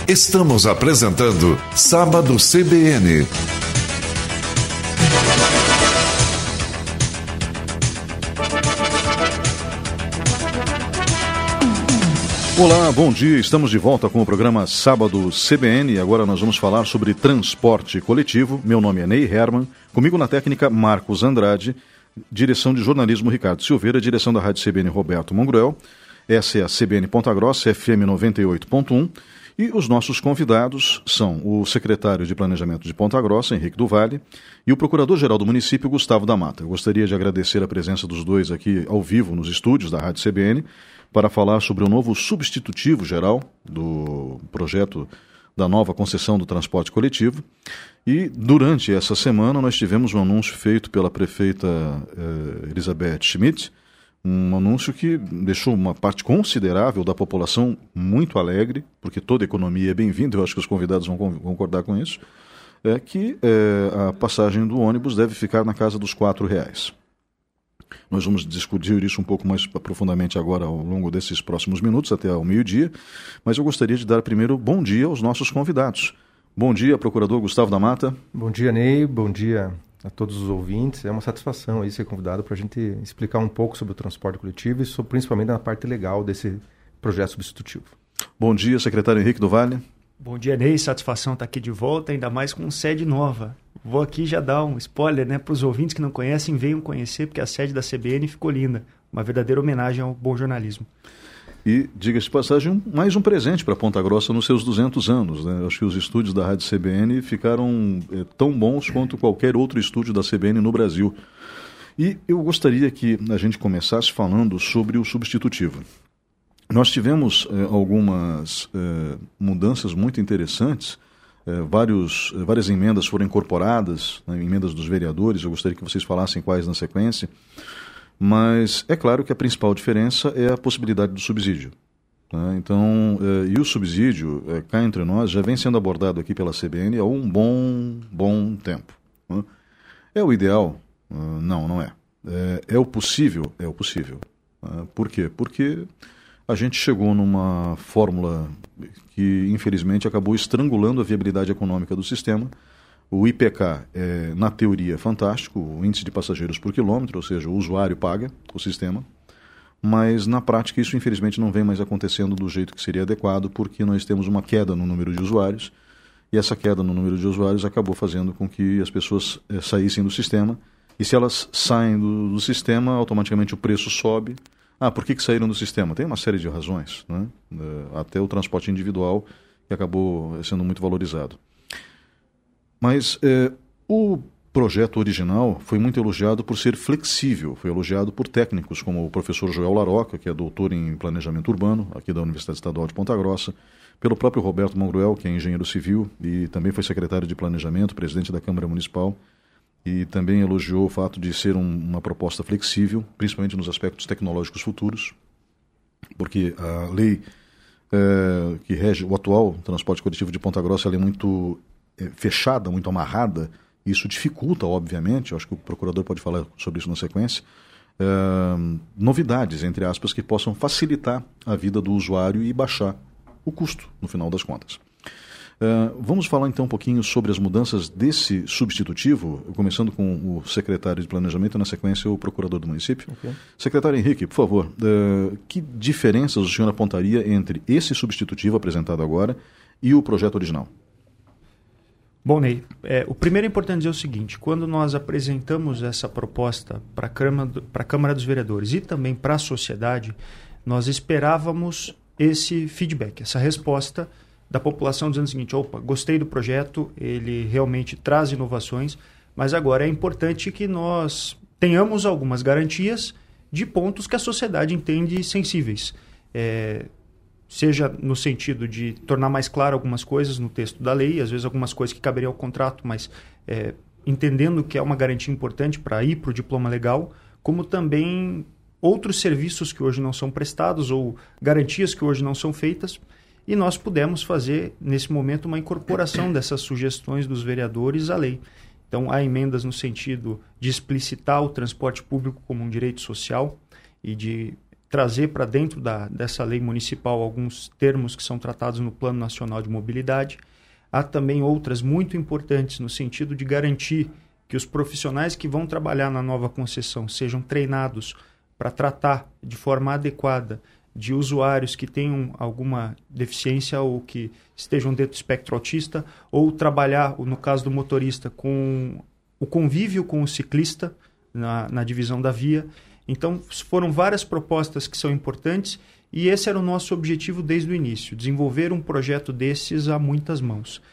Estamos apresentando Sábado CBN. Olá, bom dia. Estamos de volta com o programa Sábado CBN e agora nós vamos falar sobre transporte coletivo. Meu nome é Ney Herman, comigo na técnica Marcos Andrade, direção de jornalismo Ricardo Silveira, direção da Rádio CBN Roberto Mongruel. Essa é a CBN Ponta Grossa, FM 98.1. E os nossos convidados são o secretário de Planejamento de Ponta Grossa, Henrique do Vale, e o procurador-geral do município, Gustavo da Mata. Eu gostaria de agradecer a presença dos dois aqui ao vivo nos estúdios da Rádio CBN para falar sobre o novo substitutivo geral do projeto da nova concessão do transporte coletivo. E durante essa semana nós tivemos um anúncio feito pela prefeita Elizabeth Schmidt, um anúncio que deixou uma parte considerável da população muito alegre, porque toda economia é bem-vinda, eu acho que os convidados vão concordar com isso, que a passagem do ônibus deve ficar na casa dos R$4. Nós vamos discutir isso um pouco mais profundamente agora ao longo desses próximos minutos, até ao meio-dia, mas eu gostaria de dar primeiro bom dia aos nossos convidados. Bom dia, procurador Gustavo da Mata. Bom dia, Ney. Bom dia a todos os ouvintes. É uma satisfação aí ser convidado para a gente explicar um pouco sobre o transporte coletivo e sobre, principalmente na parte legal desse projeto substitutivo. Bom dia, secretário Henrique do Vale. Bom dia, Ney. Satisfação estar aqui de volta, ainda mais com sede nova. Vou aqui já dar um spoiler, né, para os ouvintes que não conhecem, venham conhecer, porque a sede da CBN ficou linda. Uma verdadeira homenagem ao bom jornalismo. E, diga-se de passagem, mais um presente para Ponta Grossa nos seus 200 anos. Né? Acho que os estúdios da Rádio CBN ficaram tão bons quanto qualquer outro estúdio da CBN no Brasil. E eu gostaria que a gente começasse falando sobre o substitutivo. Nós tivemos algumas mudanças muito interessantes, várias emendas foram incorporadas, né, emendas dos vereadores, eu gostaria que vocês falassem quais na sequência. Mas é claro que a principal diferença é a possibilidade do subsídio. Né? Então, e o subsídio, cá entre nós, já vem sendo abordado aqui pela CBN há um bom tempo. Né? É o ideal? Não é. É o possível? É o possível. Por quê? Porque a gente chegou numa fórmula que, infelizmente, acabou estrangulando a viabilidade econômica do sistema. O IPK é, na teoria, fantástico, o índice de passageiros por quilômetro, ou seja, o usuário paga o sistema, mas na prática isso infelizmente não vem mais acontecendo do jeito que seria adequado, porque nós temos uma queda no número de usuários, e essa queda no número de usuários acabou fazendo com que as pessoas saíssem do sistema, e se elas saem do sistema, automaticamente o preço sobe. Por que saíram do sistema? Tem uma série de razões, né? Até o transporte individual, que acabou sendo muito valorizado. Mas o projeto original foi muito elogiado por ser flexível, foi elogiado por técnicos como o professor Joel Laroca, que é doutor em planejamento urbano, aqui da Universidade Estadual de Ponta Grossa, pelo próprio Roberto Mongruel, que é engenheiro civil e também foi secretário de planejamento, presidente da Câmara Municipal, e também elogiou o fato de ser uma proposta flexível, principalmente nos aspectos tecnológicos futuros, porque a lei que rege o atual transporte coletivo de Ponta Grossa ela é muito fechada, muito amarrada, isso dificulta, obviamente, eu acho que o procurador pode falar sobre isso na sequência, novidades, entre aspas, que possam facilitar a vida do usuário e baixar o custo, no final das contas. Vamos falar então um pouquinho sobre as mudanças desse substitutivo, começando com o secretário de Planejamento e na sequência o procurador do município. Okay. Secretário Henrique, por favor, que diferenças o senhor apontaria entre esse substitutivo apresentado agora e o projeto original? Bom, Ney, o primeiro é importante dizer o seguinte: quando nós apresentamos essa proposta para a Câmara dos Vereadores e também para a sociedade, nós esperávamos esse feedback, essa resposta da população dizendo o seguinte: opa, gostei do projeto, ele realmente traz inovações, mas agora é importante que nós tenhamos algumas garantias de pontos que a sociedade entende sensíveis. Seja no sentido de tornar mais claro algumas coisas no texto da lei, às vezes algumas coisas que caberiam ao contrato, mas entendendo que é uma garantia importante para ir para o diploma legal, como também outros serviços que hoje não são prestados ou garantias que hoje não são feitas, e nós pudemos fazer, nesse momento, uma incorporação dessas sugestões dos vereadores à lei. Então, há emendas no sentido de explicitar o transporte público como um direito social e de trazer para dentro dessa lei municipal alguns termos que são tratados no Plano Nacional de Mobilidade. Há também outras muito importantes no sentido de garantir que os profissionais que vão trabalhar na nova concessão sejam treinados para tratar de forma adequada de usuários que tenham alguma deficiência ou que estejam dentro do espectro autista, ou trabalhar, no caso do motorista, com o convívio com o ciclista na divisão da via. Então, foram várias propostas que são importantes e esse era o nosso objetivo desde o início, desenvolver um projeto desses a muitas mãos.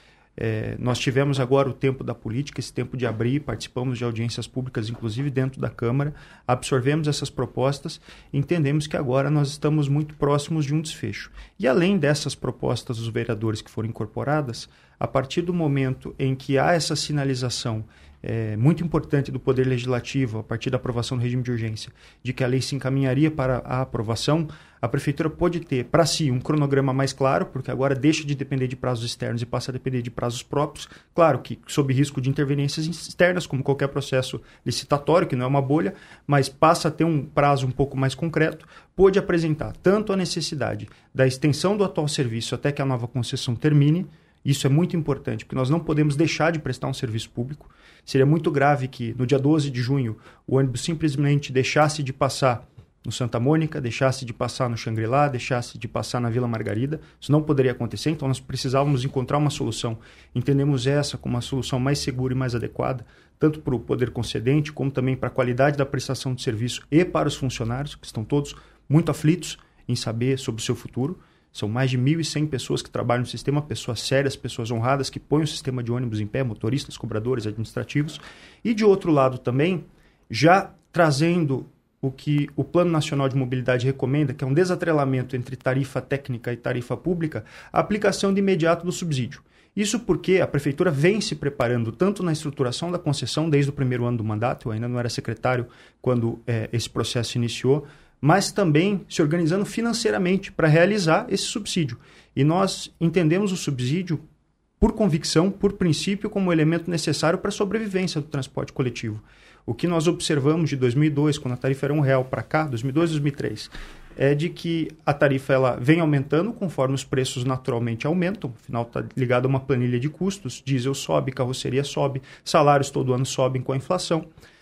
Nós tivemos agora o tempo da política, esse tempo de abrir, participamos de audiências públicas, inclusive dentro da Câmara, absorvemos essas propostas, entendemos que agora nós estamos muito próximos de um desfecho. E além dessas propostas dos vereadores que foram incorporadas, a partir do momento em que há essa sinalização muito importante do Poder Legislativo, a partir da aprovação do regime de urgência, de que a lei se encaminharia para a aprovação, a Prefeitura pode ter para si um cronograma mais claro, porque agora deixa de depender de prazos externos e passa a depender de prazos próprios, claro que sob risco de interferências externas, como qualquer processo licitatório, que não é uma bolha, mas passa a ter um prazo um pouco mais concreto, pode apresentar tanto a necessidade da extensão do atual serviço até que a nova concessão termine. Isso é muito importante, porque nós não podemos deixar de prestar um serviço público. Seria muito grave que, no dia 12 de junho, o ônibus simplesmente deixasse de passar no Santa Mônica, deixasse de passar no Xangri-Lá, deixasse de passar na Vila Margarida. Isso não poderia acontecer, então nós precisávamos encontrar uma solução. Entendemos essa como uma solução mais segura e mais adequada, tanto para o poder concedente, como também para a qualidade da prestação de serviço e para os funcionários, que estão todos muito aflitos em saber sobre o seu futuro. São mais de 1.100 pessoas que trabalham no sistema, pessoas sérias, pessoas honradas, que põem o sistema de ônibus em pé, motoristas, cobradores, administrativos. E, de outro lado também, já trazendo o que o Plano Nacional de Mobilidade recomenda, que é um desatrelamento entre tarifa técnica e tarifa pública, a aplicação de imediato do subsídio. Isso porque a Prefeitura vem se preparando tanto na estruturação da concessão, desde o primeiro ano do mandato, eu ainda não era secretário quando esse processo iniciou, mas também se organizando financeiramente para realizar esse subsídio. E nós entendemos o subsídio por convicção, por princípio, como elemento necessário para a sobrevivência do transporte coletivo. O que nós observamos de 2002, quando a tarifa era R$1 para cá, 2002 e 2003, é de que a tarifa ela vem aumentando conforme os preços naturalmente aumentam, afinal está ligado a uma planilha de custos, diesel sobe, carroceria sobe, salários todo ano sobem com a inflação.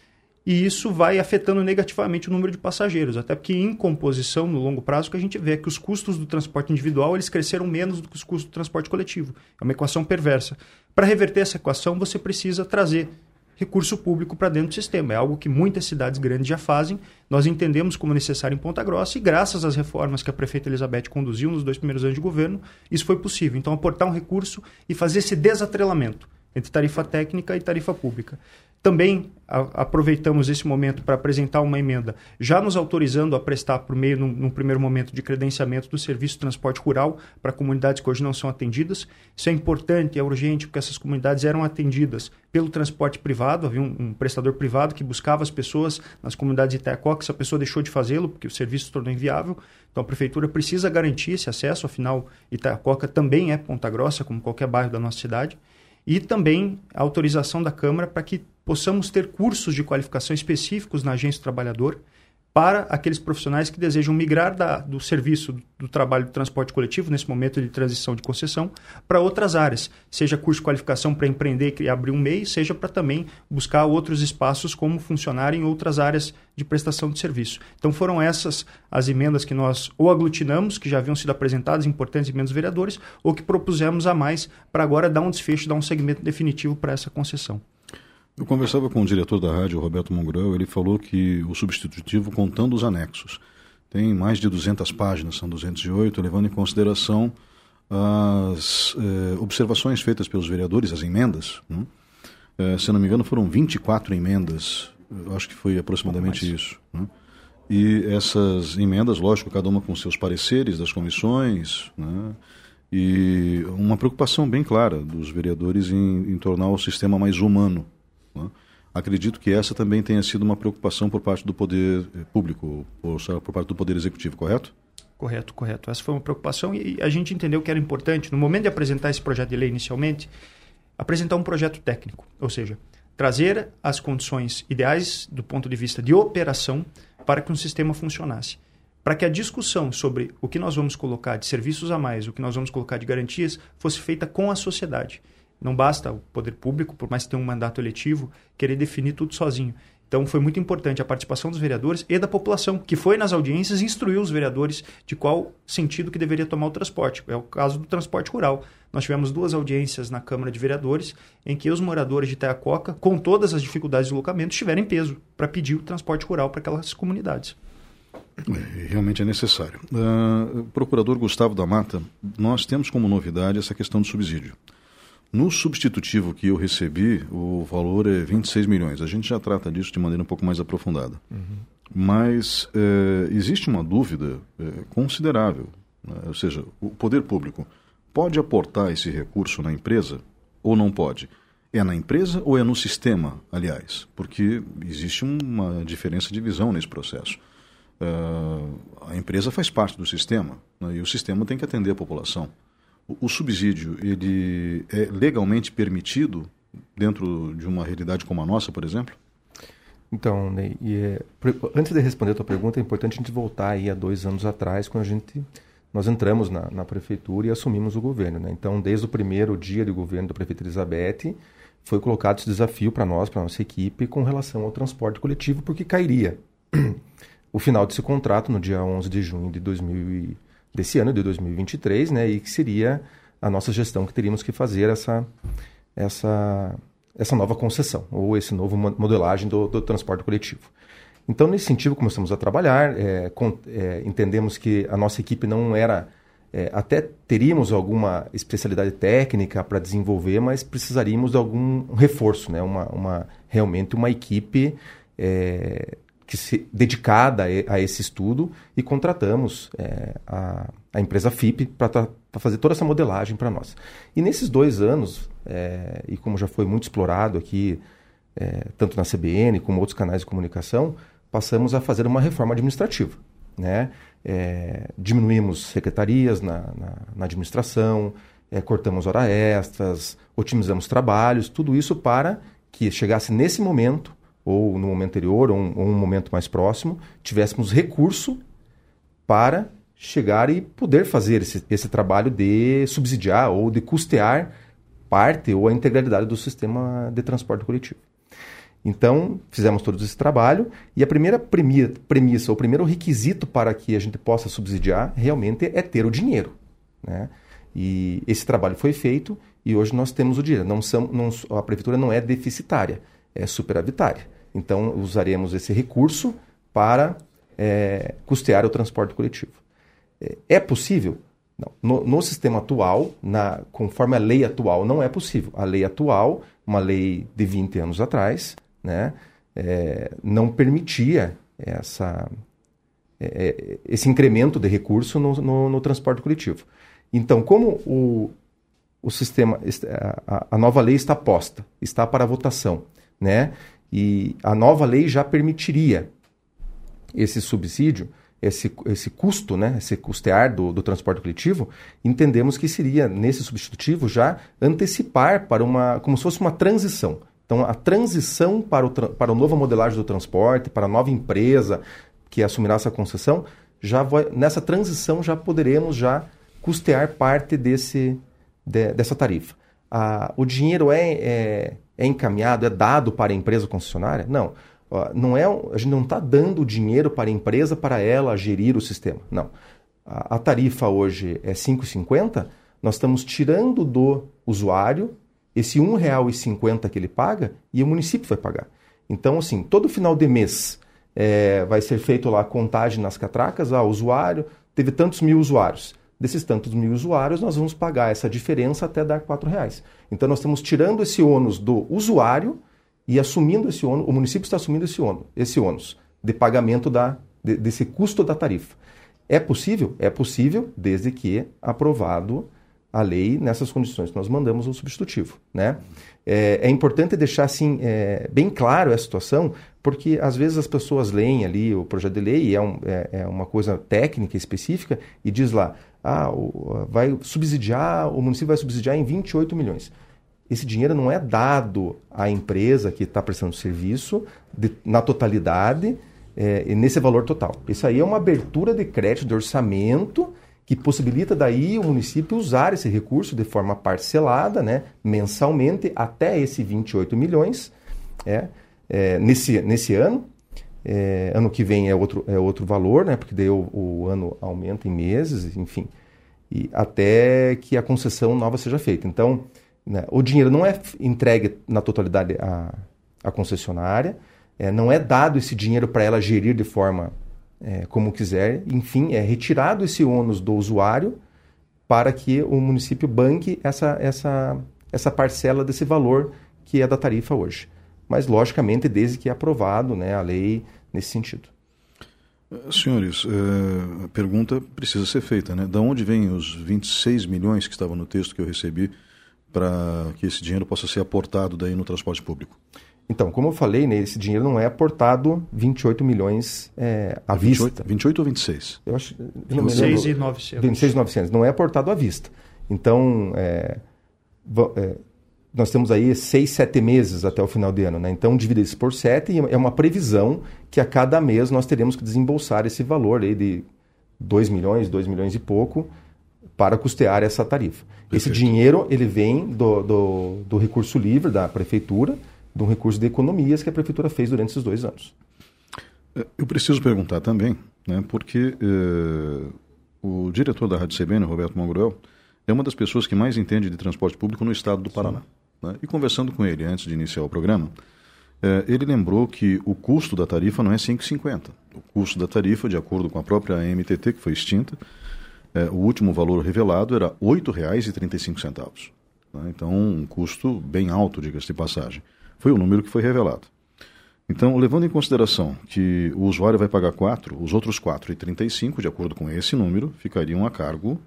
E isso vai afetando negativamente o número de passageiros, até porque em composição, no longo prazo, o que a gente vê é que os custos do transporte individual eles cresceram menos do que os custos do transporte coletivo. É uma equação perversa. Para reverter essa equação, você precisa trazer recurso público para dentro do sistema. É algo que muitas cidades grandes já fazem, nós entendemos como necessário em Ponta Grossa e graças às reformas que a prefeita Elizabeth conduziu nos 2 primeiros anos de governo, isso foi possível. Então, aportar um recurso e fazer esse desatrelamento entre tarifa técnica e tarifa pública. Também aproveitamos esse momento para apresentar uma emenda, já nos autorizando a prestar por meio, num primeiro momento, de credenciamento do serviço de transporte rural para comunidades que hoje não são atendidas. Isso é importante, é urgente, porque essas comunidades eram atendidas pelo transporte privado, havia um prestador privado que buscava as pessoas nas comunidades de Itaiococa, essa pessoa deixou de fazê-lo porque o serviço se tornou inviável. Então a Prefeitura precisa garantir esse acesso, afinal Itaiococa também é Ponta Grossa, como qualquer bairro da nossa cidade. E também a autorização da Câmara para que possamos ter cursos de qualificação específicos na Agência do Trabalhador para aqueles profissionais que desejam migrar do serviço do trabalho do transporte coletivo, nesse momento de transição de concessão, para outras áreas, seja curso de qualificação para empreender e abrir um MEI, seja para também buscar outros espaços como funcionário em outras áreas de prestação de serviço. Então foram essas as emendas que nós ou aglutinamos, que já haviam sido apresentadas, importantes emendas dos vereadores, ou que propusemos a mais para agora dar um desfecho, dar um segmento definitivo para essa concessão. Eu conversava com o diretor da rádio, Roberto Mongrel, ele falou que o substitutivo, contando os anexos, tem mais de 200 páginas, são 208, levando em consideração as observações feitas pelos vereadores, as emendas. Se eu não me engano, foram 24 emendas, eu acho que foi aproximadamente isso. E essas emendas, lógico, cada uma com seus pareceres das comissões, e uma preocupação bem clara dos vereadores em tornar o sistema mais humano. Acredito que essa também tenha sido uma preocupação por parte do poder público, ou seja, por parte do poder executivo, correto? Correto. Essa foi uma preocupação e a gente entendeu que era importante, no momento de apresentar esse projeto de lei inicialmente, apresentar um projeto técnico, ou seja, trazer as condições ideais do ponto de vista de operação para que um sistema funcionasse. para que a discussão sobre o que nós vamos colocar de serviços a mais, o que nós vamos colocar de garantias, fosse feita com a sociedade. Não basta o poder público, por mais que tenha um mandato eletivo, querer definir tudo sozinho. Então foi muito importante a participação dos vereadores e da população, que foi nas audiências e instruiu os vereadores de qual sentido que deveria tomar o transporte. É o caso do transporte rural. Nós tivemos 2 audiências na Câmara de Vereadores em que os moradores de Itaiococa, com todas as dificuldades de deslocamento, tiveram peso para pedir o transporte rural para aquelas comunidades. Realmente é necessário. Procurador Gustavo da Mata, nós temos como novidade essa questão do subsídio. No substitutivo que eu recebi, o valor é 26 milhões. A gente já trata disso de maneira um pouco mais aprofundada. Mas existe uma dúvida considerável, né? Ou seja, o poder público pode aportar esse recurso na empresa ou não pode? É na empresa ou é no sistema, aliás? Porque existe uma diferença de visão nesse processo. A empresa faz parte do sistema, né? E o sistema tem que atender a população. O subsídio, ele é legalmente permitido dentro de uma realidade como a nossa, por exemplo? Então, Ney, antes de responder a tua pergunta, é importante a gente voltar aí a 2 anos atrás, quando nós entramos na prefeitura e assumimos o governo, né? Então, desde o primeiro dia de governo da prefeita Elizabeth, foi colocado esse desafio para nós, para a nossa equipe, com relação ao transporte coletivo, porque cairia o final desse contrato no dia 11 de junho desse ano, de 2023, né? E que seria a nossa gestão que teríamos que fazer essa nova concessão, ou esse novo modelagem do transporte coletivo. Então, nesse sentido, começamos a trabalhar, entendemos que a nossa equipe não era... até teríamos alguma especialidade técnica para desenvolver, mas precisaríamos de algum reforço, né? Realmente uma equipe dedicada a esse estudo, e contratamos a empresa FIP para fazer toda essa modelagem para nós. E nesses 2 anos, e como já foi muito explorado aqui, tanto na CBN como outros canais de comunicação, passamos a fazer uma reforma administrativa, né? Diminuímos secretarias na administração, cortamos horas extras, otimizamos trabalhos, tudo isso para que chegasse nesse momento, ou no momento anterior, ou um momento mais próximo, tivéssemos recurso para chegar e poder fazer esse trabalho de subsidiar ou de custear parte ou a integralidade do sistema de transporte coletivo. Então, fizemos todo esse trabalho, e a primeira premissa, o primeiro requisito para que a gente possa subsidiar realmente é ter o dinheiro, né? E esse trabalho foi feito e hoje nós temos o dinheiro. A prefeitura não é deficitária, é superavitária. Então, usaremos esse recurso para custear o transporte coletivo. É possível? Não. No sistema atual, conforme a lei atual, não é possível. A lei atual, uma lei de 20 anos atrás, né, não permitia esse incremento de recurso no transporte coletivo. Então, como o sistema, a nova lei está posta, está para votação, né, e a nova lei já permitiria esse subsídio, esse custo, né, esse custear do transporte coletivo, entendemos que seria, nesse substitutivo, já antecipar como se fosse uma transição. Então, a transição para a nova modelagem do transporte, para a nova empresa que assumirá essa concessão, nessa transição já poderemos custear parte dessa tarifa. O dinheiro é encaminhado, é dado para a empresa concessionária? Não. A gente não está dando dinheiro para a empresa para ela gerir o sistema. Não. A tarifa hoje é R$ 5,50, nós estamos tirando do usuário esse R$ 1,50 que ele paga, e o município vai pagar. Então, assim, todo final de mês vai ser feito lá a contagem nas catracas, o usuário teve tantos mil usuários. Desses tantos mil usuários, nós vamos pagar essa diferença até dar R$ 4,00. Então, nós estamos tirando esse ônus do usuário e assumindo esse ônus, o município está assumindo esse ônus de pagamento desse custo da tarifa. É possível? É possível, desde que aprovado a lei nessas condições que nós mandamos o substitutivo, né? É importante deixar assim, bem claro essa situação, porque às vezes as pessoas leem ali o projeto de lei, e é uma coisa técnica específica, e diz lá, o município vai subsidiar em 28 milhões. Esse dinheiro não é dado à empresa que está prestando serviço na totalidade, nesse valor total. Isso aí é uma abertura de crédito de orçamento que possibilita daí o município usar esse recurso de forma parcelada, né, mensalmente, até esse 28 milhões nesse ano. Ano que vem é outro valor, né, porque daí o ano aumenta em meses, enfim, e até que a concessão nova seja feita. Então, né, o dinheiro não é entregue na totalidade à concessionária, não é dado esse dinheiro para ela gerir de forma como quiser, enfim, é retirado esse ônus do usuário para que o município banque essa parcela desse valor que é da tarifa hoje. Mas, logicamente, desde que é aprovado, né, a lei nesse sentido. Senhores, a pergunta precisa ser feita, né? Da onde vêm os 26 milhões que estavam no texto que eu recebi para que esse dinheiro possa ser aportado daí no transporte público? Então, como eu falei, né, esse dinheiro não é aportado 28 milhões à vista. 28 ou 26? Eu acho, 26.900. 26.900. Não é aportado à vista. Então, nós temos aí 6, 7 meses até o final de ano, né? Então, divide isso por 7 e é uma previsão que a cada mês nós teremos que desembolsar esse valor aí de 2 milhões e pouco para custear essa tarifa. Perfeito. Esse dinheiro ele vem do recurso livre da prefeitura, de um recurso de economias que a prefeitura fez durante esses 2 anos. Eu preciso perguntar também, né, porque o diretor da Rádio CBN, Roberto Mongruel, é uma das pessoas que mais entende de transporte público no estado do Paraná. Né? E conversando com ele antes de iniciar o programa, ele lembrou que o custo da tarifa não é R$ 5,50. O custo da tarifa, de acordo com a própria MTT, que foi extinta, o último valor revelado era R$ 8,35. Né? Então, um custo bem alto, diga-se de passagem. Foi o número que foi revelado. Então, levando em consideração que o usuário vai pagar 4, os outros 4,35, de acordo com esse número, ficariam a cargo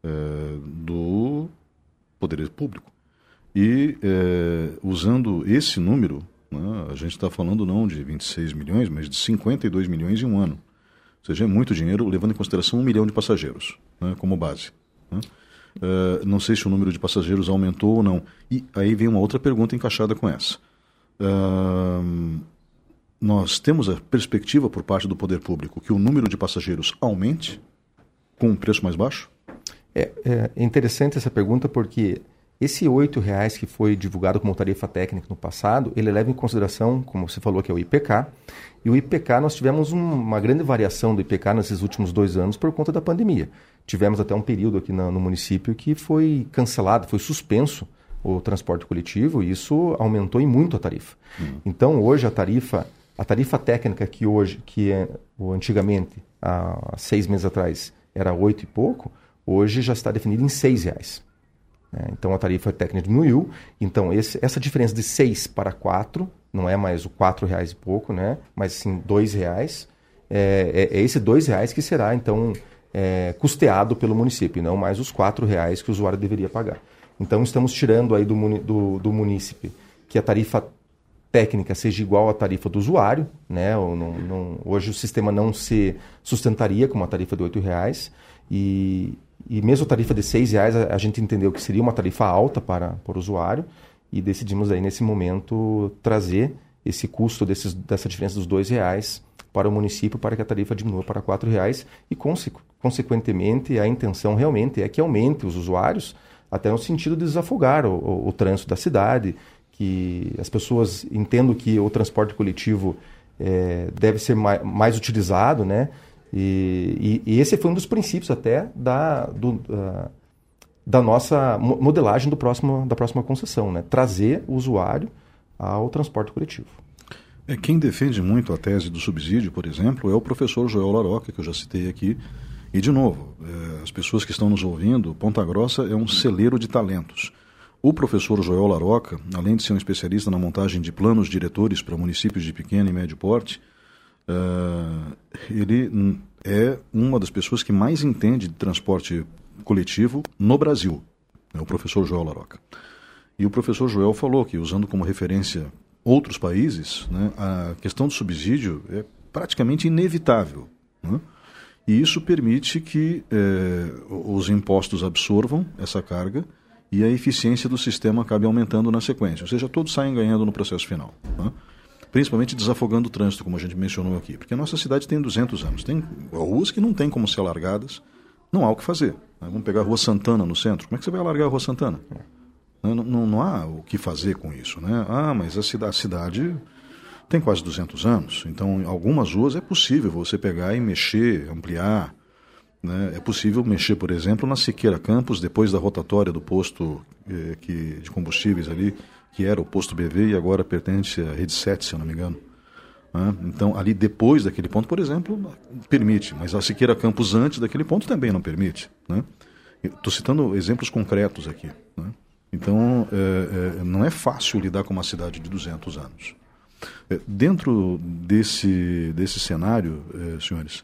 do Poder Público. E usando esse número, né, a gente está falando não de 26 milhões, mas de 52 milhões em um ano. Ou seja, é muito dinheiro, levando em consideração 1 milhão de passageiros, né, como base. Né? Não sei se o número de passageiros aumentou ou não. E aí vem uma outra pergunta encaixada com essa. Nós temos a perspectiva por parte do poder público que o número de passageiros aumente com um preço mais baixo? É interessante essa pergunta porque esse R$ 8,00 que foi divulgado como tarifa técnica no passado, ele leva em consideração, como você falou, que é o IPK. E o IPK, nós tivemos uma grande variação do IPK nesses últimos 2 anos por conta da pandemia. Tivemos até um período aqui no município que foi cancelado, foi suspenso o transporte coletivo e isso aumentou em muito a tarifa. Então, hoje a tarifa técnica antigamente, há 6 meses atrás, era 8 e pouco, hoje já está definida em R$ 6,00. Então, a tarifa técnica diminuiu. Então, essa diferença de 6 para 4, não é mais o R$ 4,00 e pouco, né? Mas sim R$ 2,00. É esse R$ 2,00 que será, então, custeado pelo município, e não mais os R$ 4,00 que o usuário deveria pagar. Então, estamos tirando aí do munícipe que a tarifa técnica seja igual à tarifa do usuário, né? Hoje o sistema não se sustentaria com uma tarifa de R$ 8,00 e mesmo a tarifa de R$ 6,00 a gente entendeu que seria uma tarifa alta para o usuário e decidimos aí nesse momento trazer esse custo dessa diferença dos R$ 2,00 para o município para que a tarifa diminua para R$ 4,00 e consequentemente a intenção realmente é que aumente os usuários até no sentido de desafogar o trânsito da cidade, que as pessoas entendam que o transporte coletivo deve ser mais utilizado, né? E esse foi um dos princípios até da nossa modelagem da próxima concessão, né? Trazer o usuário ao transporte coletivo. Quem defende muito a tese do subsídio, por exemplo, é o professor Joel Laroca, que eu já citei aqui. E, de novo, as pessoas que estão nos ouvindo, Ponta Grossa é um celeiro de talentos. O professor Joel Laroca, além de ser um especialista na montagem de planos diretores para municípios de pequeno e médio porte, ele é uma das pessoas que mais entende de transporte coletivo no Brasil, o professor Joel Laroca. E o professor Joel falou que, usando como referência outros países, né, a questão do subsídio é praticamente inevitável, né? E isso permite que os impostos absorvam essa carga e a eficiência do sistema acabe aumentando na sequência. Ou seja, todos saem ganhando no processo final, né? principalmente desafogando o trânsito, como a gente mencionou aqui, porque a nossa cidade tem 200 anos, tem ruas que não tem como ser alargadas, não há o que fazer. Vamos pegar a Rua Santana no centro, como é que você vai alargar a Rua Santana? Não há o que fazer com isso, né? Mas a cidade tem quase 200 anos, então em algumas ruas é possível você pegar e mexer, ampliar, né? É possível mexer, por exemplo, na Siqueira Campos, depois da rotatória do posto de combustíveis ali, que era o posto BV e agora pertence à Rede 7, se eu não me engano. Então, ali depois daquele ponto, por exemplo, permite, mas a Siqueira Campos antes daquele ponto também não permite, né? Estou citando exemplos concretos aqui, né? Então, não é fácil lidar com uma cidade de 200 anos. Dentro desse cenário, senhores,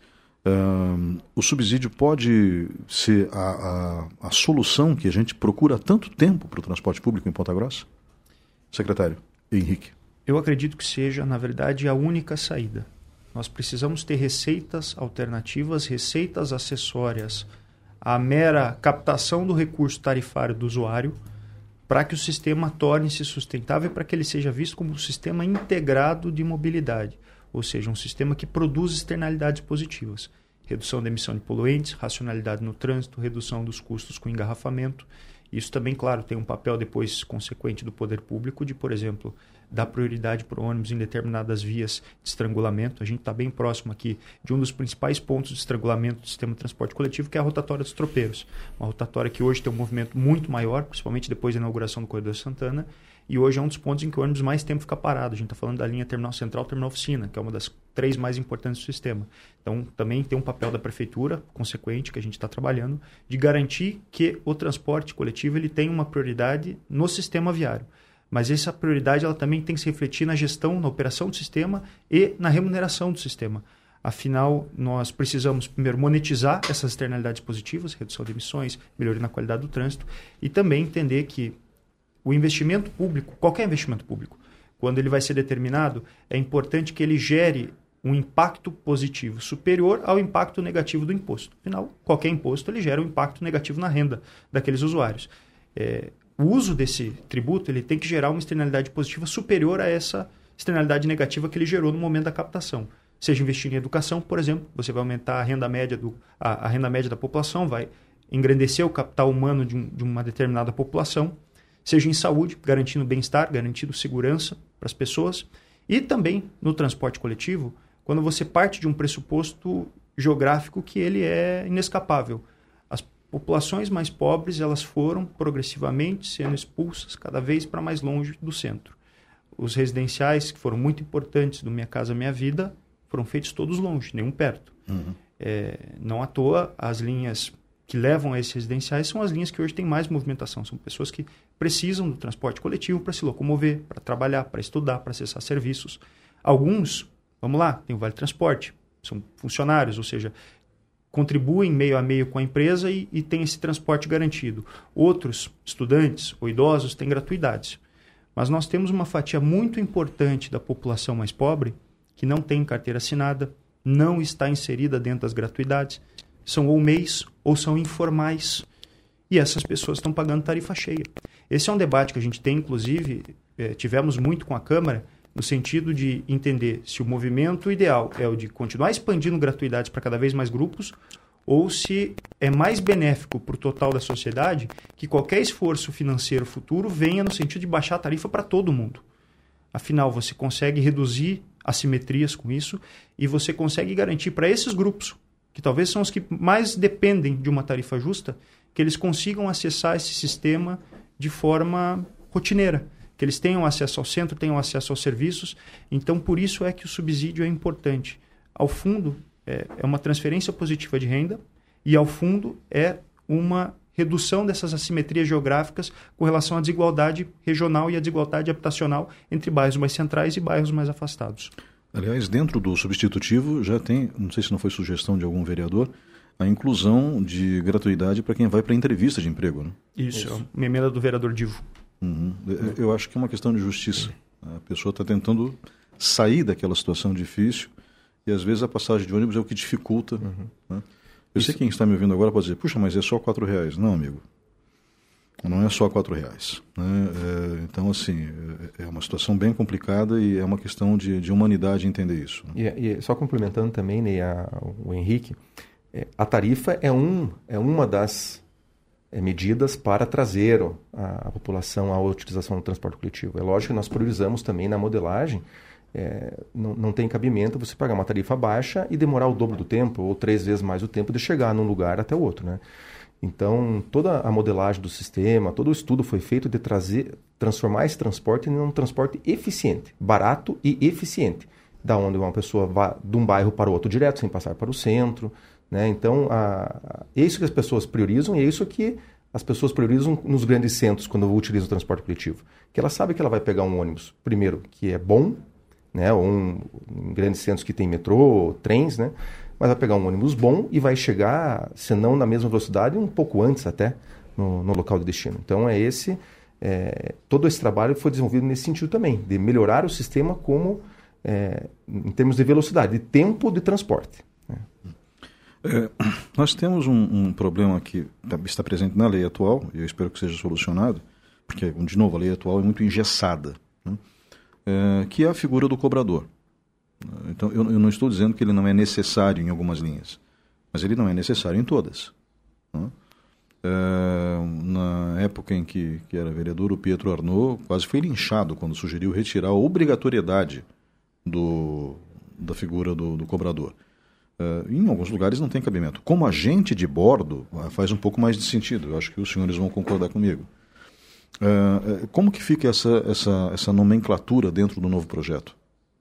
o subsídio pode ser a solução que a gente procura há tanto tempo para o transporte público em Ponta Grossa? Secretário Henrique. Eu acredito que seja, na verdade, a única saída. Nós precisamos ter receitas alternativas, receitas acessórias à mera captação do recurso tarifário do usuário, para que o sistema torne-se sustentável e para que ele seja visto como um sistema integrado de mobilidade, ou seja, um sistema que produz externalidades positivas. Redução da emissão de poluentes, racionalidade no trânsito, redução dos custos com engarrafamento. Isso também, claro, tem um papel depois consequente do poder público de, por exemplo, dar prioridade para o ônibus em determinadas vias de estrangulamento. A gente está bem próximo aqui de um dos principais pontos de estrangulamento do sistema de transporte coletivo, que é a rotatória dos tropeiros. Uma rotatória que hoje tem um movimento muito maior, principalmente depois da inauguração do Corredor Santana, e hoje é um dos pontos em que o ônibus mais tempo fica parado. A gente está falando da linha Terminal Central, Terminal Oficina, que é uma das 3 mais importantes do sistema. Então, também tem um papel da prefeitura, consequente, que a gente está trabalhando, de garantir que o transporte coletivo ele tem uma prioridade no sistema viário. Mas essa prioridade ela também tem que se refletir na gestão, na operação do sistema e na remuneração do sistema. Afinal, nós precisamos, primeiro, monetizar essas externalidades positivas, redução de emissões, melhoria na qualidade do trânsito, e também entender que o investimento público, qualquer investimento público, quando ele vai ser determinado, é importante que ele gere um impacto positivo superior ao impacto negativo do imposto. Afinal, qualquer imposto ele gera um impacto negativo na renda daqueles usuários. O uso desse tributo ele tem que gerar uma externalidade positiva superior a essa externalidade negativa que ele gerou no momento da captação. Seja investir em educação, por exemplo, você vai aumentar a renda média, a renda média da população, vai engrandecer o capital humano de uma determinada população, seja em saúde, garantindo bem-estar, garantindo segurança para as pessoas, e também no transporte coletivo, quando você parte de um pressuposto geográfico que ele é inescapável. As populações mais pobres elas foram progressivamente sendo expulsas cada vez para mais longe do centro. Os residenciais, que foram muito importantes do Minha Casa Minha Vida, foram feitos todos longe, nenhum perto. Uhum. Não à toa, as linhas que levam a esses residenciais são as linhas que hoje têm mais movimentação. São pessoas que precisam do transporte coletivo para se locomover, para trabalhar, para estudar, para acessar serviços. Alguns, vamos lá, tem o Vale Transporte, são funcionários, ou seja, contribuem meio a meio com a empresa e têm esse transporte garantido. Outros, estudantes ou idosos, têm gratuidades. Mas nós temos uma fatia muito importante da população mais pobre que não tem carteira assinada, não está inserida dentro das gratuidades, são ou MEIs ou são informais. E essas pessoas estão pagando tarifa cheia. Esse é um debate que a gente tem, inclusive, tivemos muito com a Câmara, no sentido de entender se o movimento ideal é o de continuar expandindo gratuidades para cada vez mais grupos ou se é mais benéfico para o total da sociedade que qualquer esforço financeiro futuro venha no sentido de baixar a tarifa para todo mundo. Afinal, você consegue reduzir assimetrias com isso e você consegue garantir para esses grupos, que talvez são os que mais dependem de uma tarifa justa, que eles consigam acessar esse sistema de forma rotineira, que eles tenham acesso ao centro, tenham acesso aos serviços. Então, por isso é que o subsídio é importante. Ao fundo, é uma transferência positiva de renda e, ao fundo, é uma redução dessas assimetrias geográficas com relação à desigualdade regional e à desigualdade habitacional entre bairros mais centrais e bairros mais afastados. Aliás, dentro do substitutivo já tem, não sei se não foi sugestão de algum vereador, a inclusão de gratuidade para quem vai para entrevista de emprego, né? Isso, é uma emenda do vereador Divo. Uhum. Eu acho que é uma questão de justiça. A pessoa está tentando sair daquela situação difícil e às vezes a passagem de ônibus é o que dificulta. Né? Eu sei que quem está me ouvindo agora pode dizer, puxa, mas é só R$4. Não, amigo. Não é só R$4, né? Então, assim, é uma situação bem complicada e é uma questão de humanidade entender isso. Né? E só complementando também, né, o Henrique, a tarifa é uma das medidas para trazer a população à utilização do transporte coletivo. É lógico que nós priorizamos também na modelagem, não tem cabimento você pagar uma tarifa baixa e demorar o dobro do tempo ou 3 vezes mais o tempo de chegar num lugar até o outro, né? Então, toda a modelagem do sistema, todo o estudo foi feito de transformar esse transporte em um transporte eficiente, barato e eficiente, da onde uma pessoa vá de um bairro para o outro direto, sem passar para o centro, né? Então, é isso que as pessoas priorizam e é isso que as pessoas priorizam nos grandes centros quando utilizam o transporte coletivo. Que ela sabe que ela vai pegar um ônibus, primeiro, que é bom, né? Ou em grandes centros que tem metrô, trens, né? Mas vai pegar um ônibus bom e vai chegar, se não na mesma velocidade, um pouco antes até, no local de destino. Então, todo esse trabalho foi desenvolvido nesse sentido também, de melhorar o sistema em termos de velocidade, de tempo de transporte. Né? Nós temos um problema que está presente na lei atual, e eu espero que seja solucionado, porque, de novo, a lei atual é muito engessada, né? Que é a figura do cobrador. Então, eu não estou dizendo que ele não é necessário em algumas linhas, mas ele não é necessário em todas. Né? Na época em que era vereador, o Pietro Arnaud quase foi linchado quando sugeriu retirar a obrigatoriedade da figura do cobrador. Em alguns lugares não tem cabimento. Como agente de bordo, faz um pouco mais de sentido. Eu acho que os senhores vão concordar comigo. Como que fica essa nomenclatura dentro do novo projeto?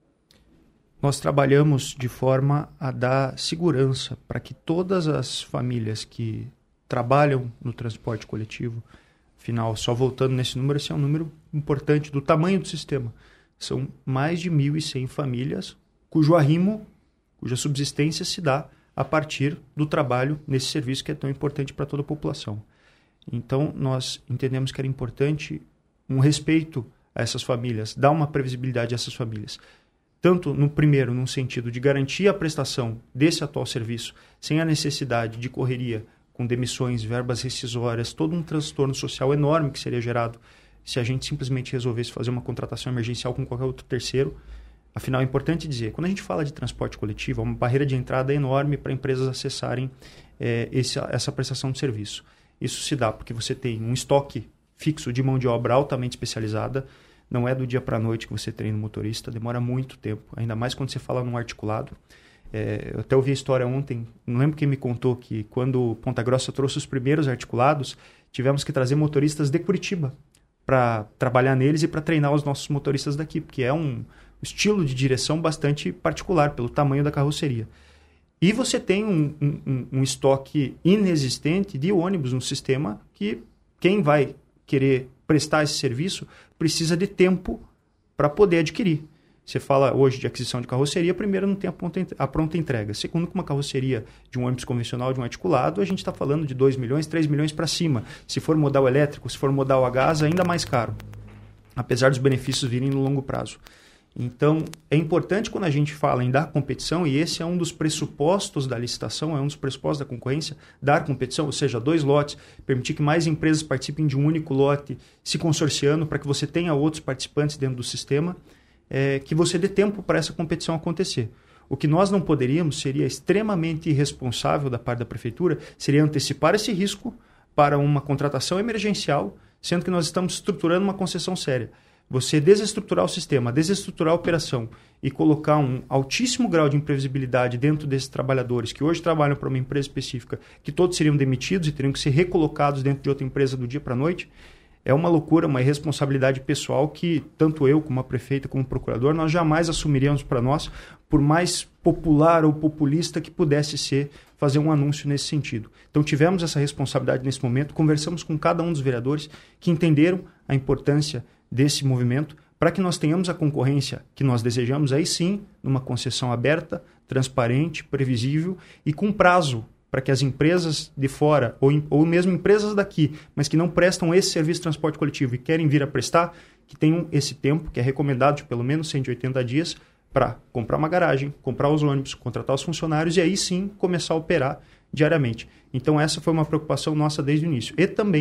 Nós trabalhamos de forma a dar segurança para que todas as famílias que trabalham no transporte coletivo, afinal, só voltando nesse número, esse é um número importante do tamanho do sistema. São mais de 1.100 famílias cujo arrimo, cuja subsistência se dá a partir do trabalho nesse serviço que é tão importante para toda a população. Então, nós entendemos que era importante um respeito a essas famílias, dar uma previsibilidade a essas famílias. Tanto num sentido de garantir a prestação desse atual serviço, sem a necessidade de correria, com demissões, verbas rescisórias, todo um transtorno social enorme que seria gerado se a gente simplesmente resolvesse fazer uma contratação emergencial com qualquer outro terceiro. Afinal, é importante dizer, quando a gente fala de transporte coletivo, é uma barreira de entrada enorme para empresas acessarem essa prestação de serviço. Isso se dá porque você tem um estoque fixo de mão de obra altamente especializada. Não é do dia para a noite que você treina o motorista, demora muito tempo, ainda mais quando você fala num articulado. Eu até ouvi a história ontem, não lembro quem me contou que quando Ponta Grossa trouxe os primeiros articulados, tivemos que trazer motoristas de Curitiba para trabalhar neles e para treinar os nossos motoristas daqui, porque é um estilo de direção bastante particular, pelo tamanho da carroceria. E você tem um estoque inexistente de ônibus no sistema que quem vai querer prestar esse serviço precisa de tempo para poder adquirir. Você fala hoje de aquisição de carroceria, primeiro não tem a pronta entrega. Segundo, com uma carroceria de um ônibus convencional, de um articulado, a gente está falando de 2 milhões, 3 milhões para cima. Se for modal elétrico, se for modal a gás, ainda mais caro. Apesar dos benefícios virem no longo prazo. Então, é importante quando a gente fala em dar competição, e esse é um dos pressupostos da licitação, é um dos pressupostos da concorrência, dar competição, ou seja, 2 lotes, permitir que mais empresas participem de um único lote, se consorciando para que você tenha outros participantes dentro do sistema, que você dê tempo para essa competição acontecer. O que nós não poderíamos, seria extremamente irresponsável da parte da prefeitura, seria antecipar esse risco para uma contratação emergencial, sendo que nós estamos estruturando uma concessão séria. Você desestruturar o sistema, desestruturar a operação e colocar um altíssimo grau de imprevisibilidade dentro desses trabalhadores que hoje trabalham para uma empresa específica, que todos seriam demitidos e teriam que ser recolocados dentro de outra empresa do dia para a noite, é uma loucura, uma irresponsabilidade pessoal que tanto eu, como a prefeita, como o procurador, nós jamais assumiríamos para nós, por mais popular ou populista que pudesse ser, fazer um anúncio nesse sentido. Então tivemos essa responsabilidade nesse momento, conversamos com cada um dos vereadores que entenderam a importância desse movimento para que nós tenhamos a concorrência que nós desejamos, aí sim, numa concessão aberta, transparente, previsível e com prazo para que as empresas de fora, ou mesmo empresas daqui, mas que não prestam esse serviço de transporte coletivo e querem vir a prestar, que tenham esse tempo, que é recomendado de pelo menos 180 dias, para comprar uma garagem, comprar os ônibus, contratar os funcionários e aí sim começar a operar diariamente. Então essa foi uma preocupação nossa desde o início. E também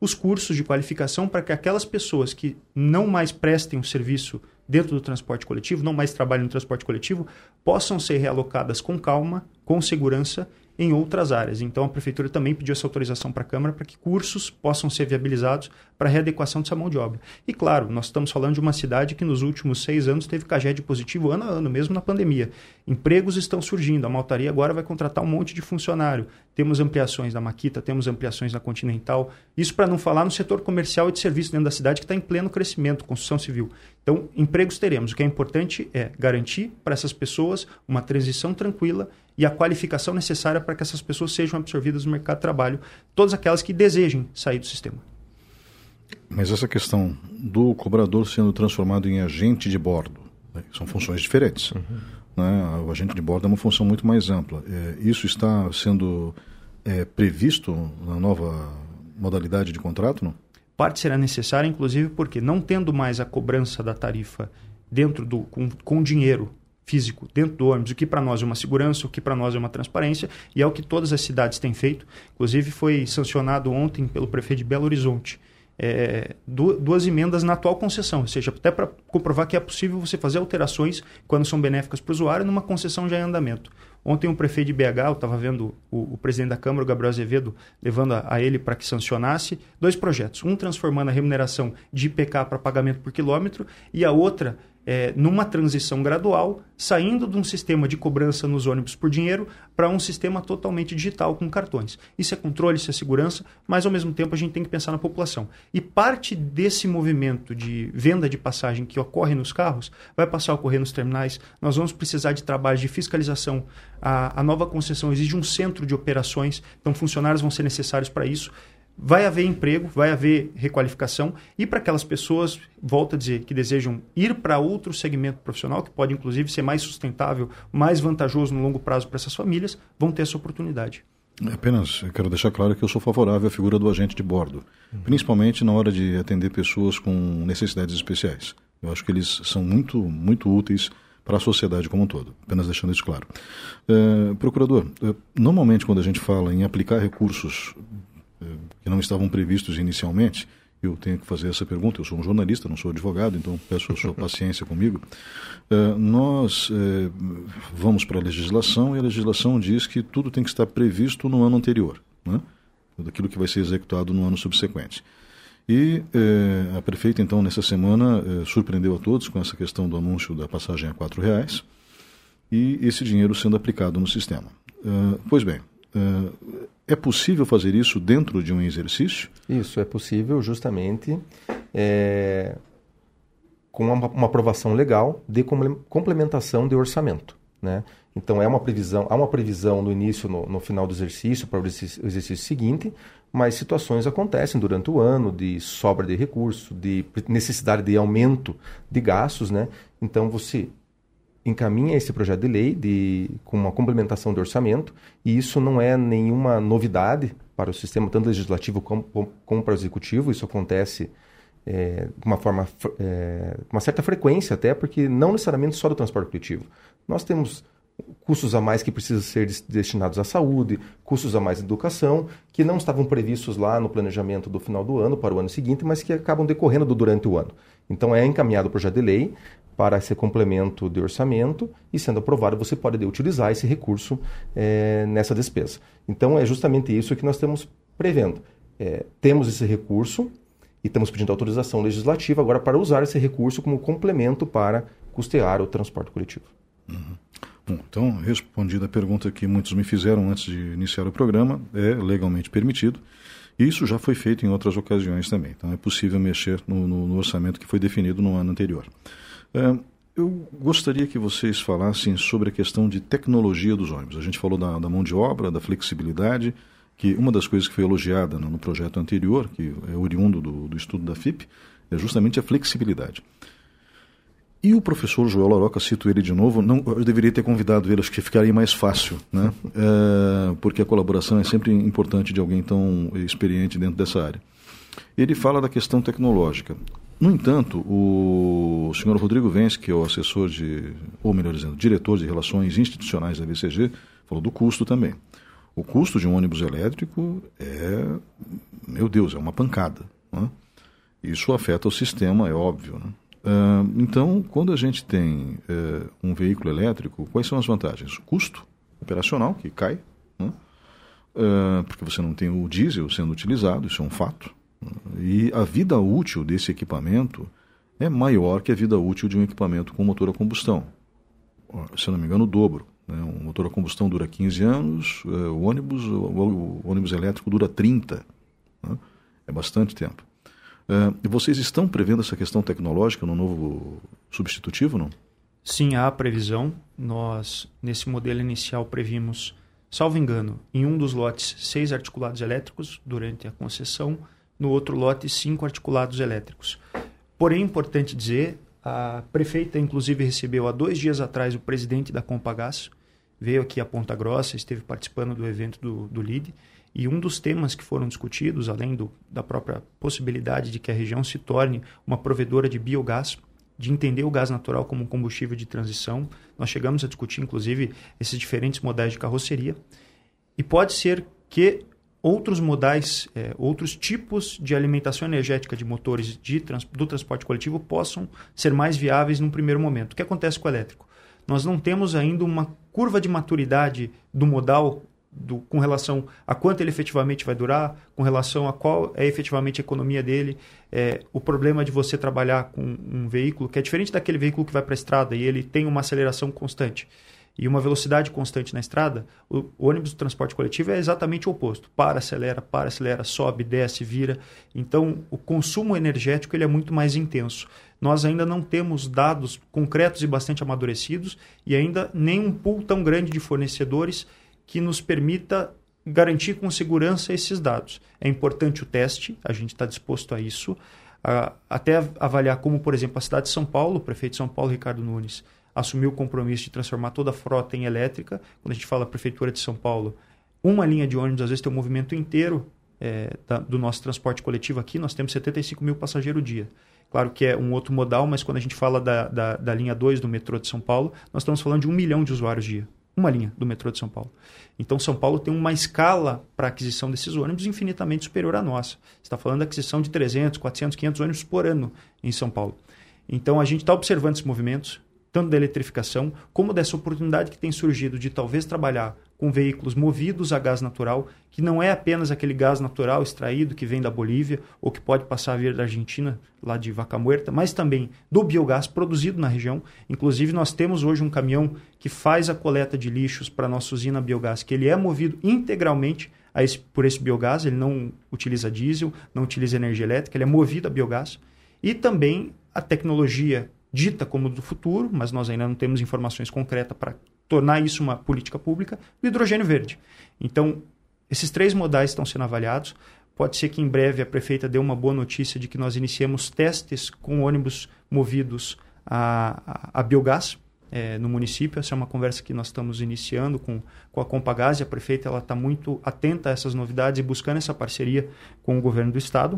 os cursos de qualificação para que aquelas pessoas que não mais prestem o serviço dentro do transporte coletivo, não mais trabalhem no transporte coletivo, possam ser realocadas com calma, com segurança, em outras áreas. Então, a Prefeitura também pediu essa autorização para a Câmara para que cursos possam ser viabilizados para a readequação dessa mão de obra. E, claro, nós estamos falando de uma cidade que nos últimos 6 anos teve CAGED positivo ano a ano, mesmo na pandemia. Empregos estão surgindo, a maltaria agora vai contratar um monte de funcionário. Temos ampliações na Maquita, temos ampliações na Continental. Isso para não falar no setor comercial e de serviço dentro da cidade que está em pleno crescimento, construção civil. Então, empregos teremos. O que é importante é garantir para essas pessoas uma transição tranquila e a qualificação necessária para que essas pessoas sejam absorvidas no mercado de trabalho, todas aquelas que desejem sair do sistema. Mas essa questão do cobrador sendo transformado em agente de bordo, né, são funções diferentes. Né? O agente de bordo é uma função muito mais ampla. Isso está sendo previsto na nova modalidade de contrato, não? Parte será necessária, inclusive, porque não tendo mais a cobrança da tarifa dentro com dinheiro físico dentro do ônibus, o que para nós é uma segurança, o que para nós é uma transparência, e é o que todas as cidades têm feito. Inclusive foi sancionado ontem pelo prefeito de Belo Horizonte 2 emendas na atual concessão, ou seja, até para comprovar que é possível você fazer alterações quando são benéficas para o usuário numa concessão já em andamento. Ontem um prefeito de BH, eu estava vendo o presidente da Câmara, o Gabriel Azevedo, levando a ele para que sancionasse 2 projetos. Um transformando a remuneração de IPK para pagamento por quilômetro e a outra numa transição gradual, saindo de um sistema de cobrança nos ônibus por dinheiro para um sistema totalmente digital com cartões. Isso é controle, isso é segurança, mas ao mesmo tempo a gente tem que pensar na população. E parte desse movimento de venda de passagem que ocorre nos carros vai passar a ocorrer nos terminais. Nós vamos precisar de trabalhos de fiscalização. A nova concessão exige um centro de operações, então funcionários vão ser necessários para isso. Vai haver emprego, vai haver requalificação e para aquelas pessoas, volto a dizer, que desejam ir para outro segmento profissional, que pode inclusive ser mais sustentável, mais vantajoso no longo prazo para essas famílias, vão ter essa oportunidade. Apenas eu quero deixar claro que eu sou favorável à figura do agente de bordo, principalmente na hora de atender pessoas com necessidades especiais. Eu acho que eles são muito, muito úteis para a sociedade como um todo, apenas deixando isso claro. Procurador, normalmente quando a gente fala em aplicar recursos que não estavam previstos inicialmente, eu tenho que fazer essa pergunta, eu sou um jornalista, não sou advogado, então peço a sua paciência comigo. Nós vamos para a legislação e a legislação diz que tudo tem que estar previsto no ano anterior, né? Daquilo que vai ser executado no ano subsequente. E a prefeita, então, nessa semana, surpreendeu a todos com essa questão do anúncio da passagem a R$4 e esse dinheiro sendo aplicado no sistema. Pois bem, é possível fazer isso dentro de um exercício? Isso é possível justamente com uma aprovação legal de complementação de orçamento, né? Então há uma previsão no início, no final do exercício, para o exercício seguinte, mas situações acontecem durante o ano de sobra de recurso, de necessidade de aumento de gastos, né? Então você encaminha esse projeto de lei com uma complementação de orçamento, e isso não é nenhuma novidade para o sistema, tanto legislativo como para o executivo. Isso acontece de uma certa frequência até, porque não necessariamente só do transporte coletivo. Nós temos custos a mais que precisam ser destinados à saúde, custos a mais em educação, que não estavam previstos lá no planejamento do final do ano para o ano seguinte, mas que acabam decorrendo durante o ano. Então é encaminhado o projeto de lei para esse complemento de orçamento e, sendo aprovado, você pode utilizar esse recurso nessa despesa. Então é justamente isso que nós estamos prevendo. Temos esse recurso e estamos pedindo autorização legislativa agora para usar esse recurso como complemento para custear o transporte coletivo. Uhum. Bom, então, respondida a pergunta que muitos me fizeram antes de iniciar o programa, é legalmente permitido. E isso já foi feito em outras ocasiões também. Então, é possível mexer no orçamento que foi definido no ano anterior. Eu gostaria que vocês falassem sobre a questão de tecnologia dos ônibus. A gente falou da mão de obra, da flexibilidade, que uma das coisas que foi elogiada no projeto anterior, que é oriundo do estudo da FIP, é justamente a flexibilidade. E o professor Joel Laroca, cito ele de novo, eu deveria ter convidado ele, acho que ficaria mais fácil, né? Porque a colaboração é sempre importante de alguém tão experiente dentro dessa área. Ele fala da questão tecnológica. No entanto, o senhor Rodrigo Vence, que é o diretor de Relações Institucionais da VCG, falou do custo também. O custo de um ônibus elétrico meu Deus, é uma pancada, né? Isso afeta o sistema, é óbvio, né? Então, quando a gente tem um veículo elétrico, quais são as vantagens? O custo operacional, que cai, né? Porque você não tem o diesel sendo utilizado, isso é um fato. E a vida útil desse equipamento é maior que a vida útil de um equipamento com motor a combustão. Se eu não me engano, o dobro. Né? Um motor a combustão dura 15 anos, o ônibus elétrico dura 30. Né? É bastante tempo. E vocês estão prevendo essa questão tecnológica no novo substitutivo, não? Sim, há previsão. Nós, nesse modelo inicial, previmos, salvo engano, em um dos lotes 6 articulados elétricos durante a concessão, no outro lote 5 articulados elétricos. Porém, é importante dizer, a prefeita inclusive recebeu há 2 dias atrás o presidente da Compagás, veio aqui a Ponta Grossa, esteve participando do evento do LIDE, e um dos temas que foram discutidos, além da própria possibilidade de que a região se torne uma provedora de biogás, de entender o gás natural como um combustível de transição, nós chegamos a discutir inclusive esses diferentes modais de carroceria, e pode ser que outros modais, outros tipos de alimentação energética de motores do transporte coletivo possam ser mais viáveis num primeiro momento. O que acontece com o elétrico? Nós não temos ainda uma curva de maturidade do modal com relação a quanto ele efetivamente vai durar, com relação a qual é efetivamente a economia dele. O problema de você trabalhar com um veículo que é diferente daquele veículo que vai para a estrada e ele tem uma aceleração constante e uma velocidade constante na estrada, o ônibus do transporte coletivo é exatamente o oposto. Para, acelera, sobe, desce, vira. Então, o consumo energético ele é muito mais intenso. Nós ainda não temos dados concretos e bastante amadurecidos e ainda nem um pool tão grande de fornecedores que nos permita garantir com segurança esses dados. É importante o teste, a gente está disposto a isso, até avaliar como, por exemplo, a cidade de São Paulo, o prefeito de São Paulo, Ricardo Nunes, assumiu o compromisso de transformar toda a frota em elétrica. Quando a gente fala Prefeitura de São Paulo, uma linha de ônibus, às vezes, tem um movimento inteiro do nosso transporte coletivo aqui. Nós temos 75 mil passageiros dia. Claro que é um outro modal, mas quando a gente fala da linha 2 do metrô de São Paulo, nós estamos falando de 1 milhão de usuários dia. Uma linha do metrô de São Paulo. Então, São Paulo tem uma escala para a aquisição desses ônibus infinitamente superior à nossa. Você está falando da aquisição de 300, 400, 500 ônibus por ano em São Paulo. Então, a gente está observando esses movimentos, tanto da eletrificação, como dessa oportunidade que tem surgido de talvez trabalhar com veículos movidos a gás natural, que não é apenas aquele gás natural extraído que vem da Bolívia ou que pode passar a vir da Argentina, lá de Vaca Muerta, mas também do biogás produzido na região. Inclusive, nós temos hoje um caminhão que faz a coleta de lixos para a nossa usina biogás, que ele é movido integralmente por esse biogás, ele não utiliza diesel, não utiliza energia elétrica, ele é movido a biogás. E também a tecnologia dita como do futuro, mas nós ainda não temos informações concretas para tornar isso uma política pública, do hidrogênio verde. Então, esses 3 modais estão sendo avaliados. Pode ser que em breve a prefeita dê uma boa notícia de que nós iniciemos testes com ônibus movidos a biogás no município. Essa é uma conversa que nós estamos iniciando com a Compagás, e a prefeita está muito atenta a essas novidades e buscando essa parceria com o governo do estado.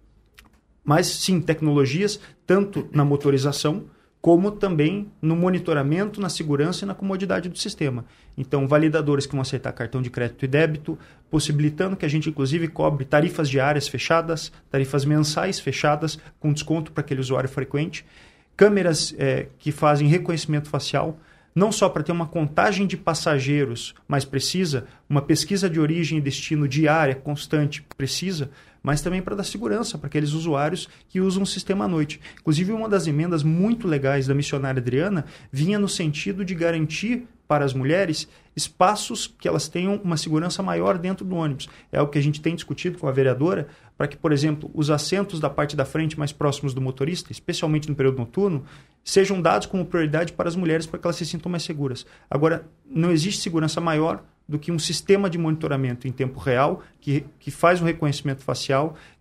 Mas, sim, tecnologias, tanto na motorização, como também no monitoramento, na segurança e na comodidade do sistema. Então, validadores que vão aceitar cartão de crédito e débito, possibilitando que a gente, inclusive, cobre tarifas diárias fechadas, tarifas mensais fechadas, com desconto para aquele usuário frequente, câmeras que fazem reconhecimento facial, não só para ter uma contagem de passageiros mais precisa, uma pesquisa de origem e destino diária, constante, precisa, mas também para dar segurança para aqueles usuários que usam o sistema à noite. Inclusive, uma das emendas muito legais da missionária Adriana vinha no sentido de garantir para as mulheres espaços que elas tenham uma segurança maior dentro do ônibus. É o que a gente tem discutido com a vereadora, para que, por exemplo, os assentos da parte da frente mais próximos do motorista, especialmente no período noturno, sejam dados como prioridade para as mulheres para que elas se sintam mais seguras. Agora, não existe segurança maior do que um sistema de monitoramento em tempo real, que faz um reconhecimento facial,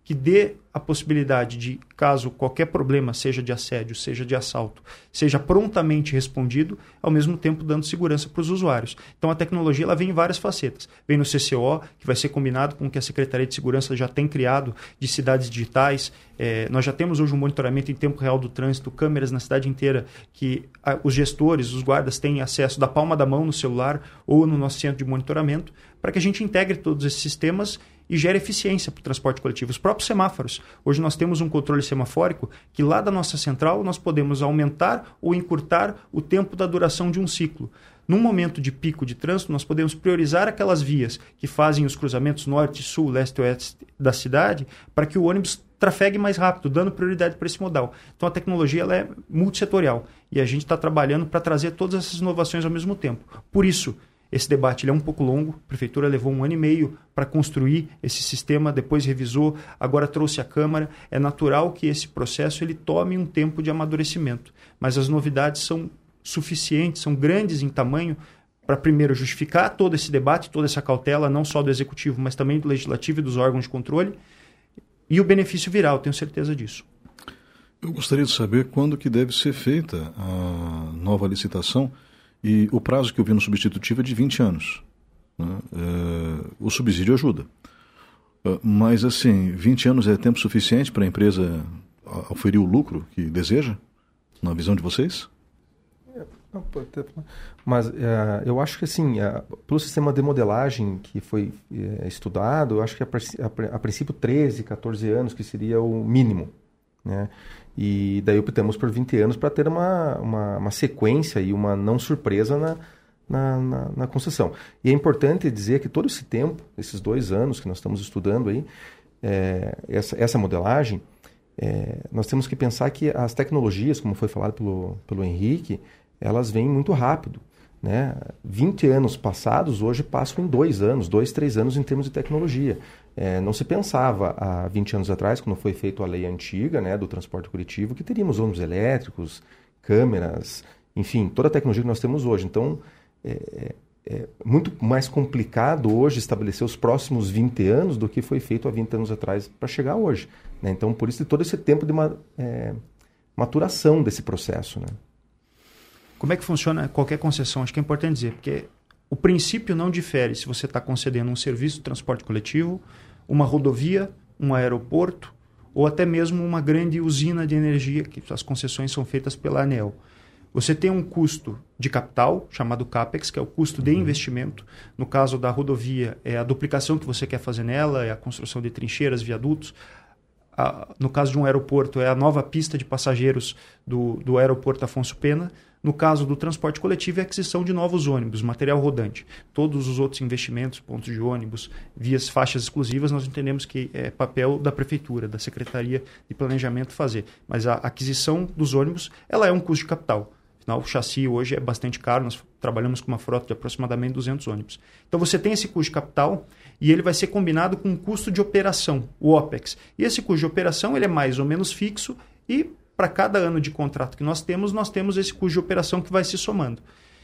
que dê a possibilidade de, caso qualquer problema, seja de assédio, seja de assalto, seja prontamente respondido, ao mesmo tempo dando segurança para os usuários. Então a tecnologia ela vem em várias facetas. Vem no CCO, que vai ser combinado com o que a Secretaria de Segurança já tem criado de cidades digitais. Nós já temos hoje um monitoramento em tempo real do trânsito, câmeras na cidade inteira, que os gestores, os guardas têm acesso da palma da mão no celular ou no nosso centro de monitoramento, para que a gente integre todos esses sistemas e gera eficiência para o transporte coletivo. Os próprios semáforos. Hoje nós temos um controle semafórico que lá da nossa central nós podemos aumentar ou encurtar o tempo da duração de um ciclo. Num momento de pico de trânsito, nós podemos priorizar aquelas vias que fazem os cruzamentos norte, sul, leste e oeste da cidade para que o ônibus trafegue mais rápido, dando prioridade para esse modal. Então a tecnologia ela é multissetorial e a gente está trabalhando para trazer todas essas inovações ao mesmo tempo. Por isso, esse debate ele é um pouco longo, a Prefeitura levou 1 ano e meio para construir esse sistema, depois revisou, agora trouxe à Câmara. É natural que esse processo ele tome um tempo de amadurecimento, mas as novidades são suficientes, são grandes em tamanho para, primeiro, justificar todo esse debate, toda essa cautela, não só do Executivo, mas também do Legislativo e dos órgãos de controle, e o benefício virá, eu tenho certeza disso. Eu gostaria de saber quando que deve ser feita a nova licitação. E o prazo que eu vi no substitutivo é de 20 anos. Né? O subsídio ajuda. Mas, assim, 20 anos é tempo suficiente para a empresa oferir o lucro que deseja, na visão de vocês? Mas eu acho que, assim, pelo sistema de modelagem que foi estudado, eu acho que a princípio 13, 14 anos que seria o mínimo, né? E daí optamos por 20 anos para ter uma sequência e uma não surpresa na concessão. E é importante dizer que todo esse tempo, esses 2 anos que nós estamos estudando aí, essa modelagem, nós temos que pensar que as tecnologias, como foi falado pelo Henrique, elas vêm muito rápido, né? 20 anos passados hoje passam em 2 anos, 2, 3 anos em termos de tecnologia. Não se pensava há 20 anos atrás, quando foi feita a lei antiga, né, do transporte coletivo, que teríamos ônibus elétricos, câmeras, enfim, toda a tecnologia que nós temos hoje. Então, é muito mais complicado hoje estabelecer os próximos 20 anos do que foi feito há 20 anos atrás para chegar hoje, né? Então, por isso, todo esse tempo de maturação desse processo, né? Como é que funciona qualquer concessão? Acho que é importante dizer, porque o princípio não difere se você está concedendo um serviço de transporte coletivo, uma rodovia, um aeroporto ou até mesmo uma grande usina de energia, que as concessões são feitas pela ANEEL. Você tem um custo de capital, chamado CAPEX, que é o custo de investimento. No caso da rodovia, é a duplicação que você quer fazer nela, é a construção de trincheiras, viadutos. No caso de um aeroporto, é a nova pista de passageiros do aeroporto Afonso Pena. No caso do transporte coletivo, é a aquisição de novos ônibus, material rodante. Todos os outros investimentos, pontos de ônibus, vias, faixas exclusivas, nós entendemos que é papel da Prefeitura, da Secretaria de Planejamento fazer. Mas a aquisição dos ônibus, ela é um custo de capital. Afinal, o chassi hoje é bastante caro, nós trabalhamos com uma frota de aproximadamente 200 ônibus. Então você tem esse custo de capital e ele vai ser combinado com um custo de operação, o OPEX. E esse custo de operação ele é mais ou menos fixo e para cada ano de contrato que nós temos esse custo de operação que vai se somando.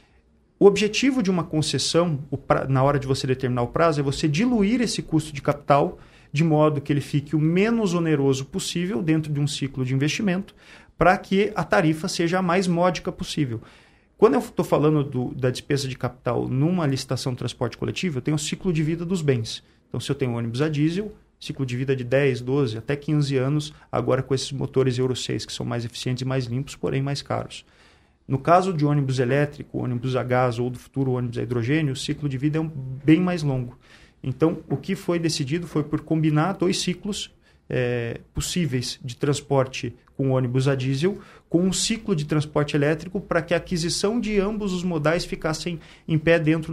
O objetivo de uma concessão, na hora de você determinar o prazo, é você diluir esse custo de capital de modo que ele fique o menos oneroso possível dentro de um ciclo de investimento para que a tarifa seja a mais módica possível. Quando eu estou falando da despesa de capital numa licitação de transporte coletivo, eu tenho o ciclo de vida dos bens. Então, se eu tenho ônibus a diesel, ciclo de vida de 10, 12, até 15 anos, agora com esses motores Euro 6, que são mais eficientes e mais limpos, porém mais caros. No caso de ônibus elétrico, ônibus a gás ou do futuro ônibus a hidrogênio, o ciclo de vida é bem mais longo. Então, o que foi decidido foi por combinar 2 ciclos possíveis de transporte com ônibus a diesel, com um ciclo de transporte elétrico, para que a aquisição de ambos os modais ficassem em pé dentro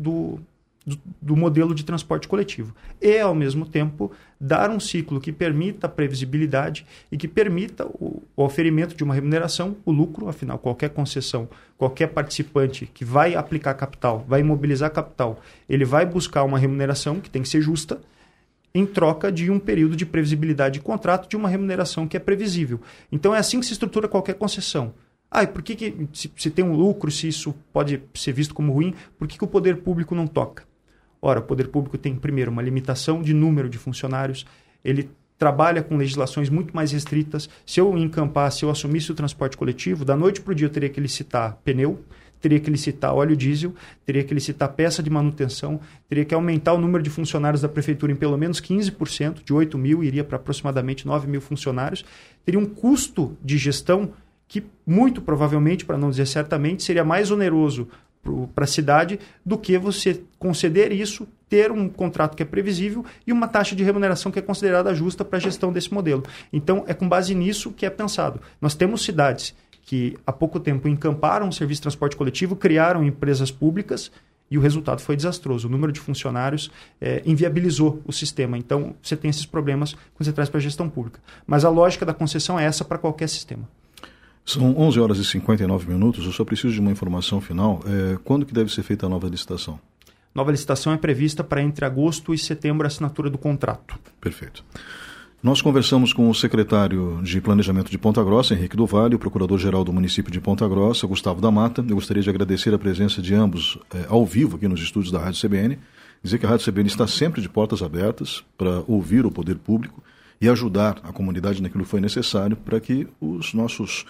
do modelo de transporte coletivo. E, ao mesmo tempo, dar um ciclo que permita a previsibilidade e que permita o oferimento de uma remuneração, o lucro. Afinal, qualquer concessão, qualquer participante que vai aplicar capital, vai mobilizar capital, ele vai buscar uma remuneração que tem que ser justa, em troca de um período de previsibilidade de contrato, de uma remuneração que é previsível. Então, é assim que se estrutura qualquer concessão. E por que se tem um lucro, se isso pode ser visto como ruim, por que o poder público não toca? Ora, o poder público tem, primeiro, uma limitação de número de funcionários, ele trabalha com legislações muito mais restritas. Se eu encampasse, se eu assumisse o transporte coletivo, da noite para o dia eu teria que licitar pneu, teria que licitar óleo diesel, teria que licitar peça de manutenção, teria que aumentar o número de funcionários da prefeitura em pelo menos 15%, de 8 mil iria para aproximadamente 9 mil funcionários, teria um custo de gestão que muito provavelmente, para não dizer certamente, seria mais oneroso para a cidade do que você conceder isso, ter um contrato que é previsível e uma taxa de remuneração que é considerada justa para a gestão desse modelo. Então, é com base nisso que é pensado. Nós temos cidades que há pouco tempo encamparam o serviço de transporte coletivo, criaram empresas públicas e o resultado foi desastroso. O número de funcionários inviabilizou o sistema. Então, você tem esses problemas quando você traz para a gestão pública. Mas a lógica da concessão é essa para qualquer sistema. São 11 horas e 59 minutos. Eu só preciso de uma informação final. Quando que deve ser feita a nova licitação? Nova licitação é prevista para entre agosto e setembro a assinatura do contrato. Perfeito. Nós conversamos com o secretário de Planejamento de Ponta Grossa, Henrique do Vale, o procurador-geral do município de Ponta Grossa, Gustavo da Mata. Eu gostaria de agradecer a presença de ambos ao vivo aqui nos estúdios da Rádio CBN. Dizer que a Rádio CBN está sempre de portas abertas para ouvir o poder público e ajudar a comunidade naquilo que foi necessário para que os nossos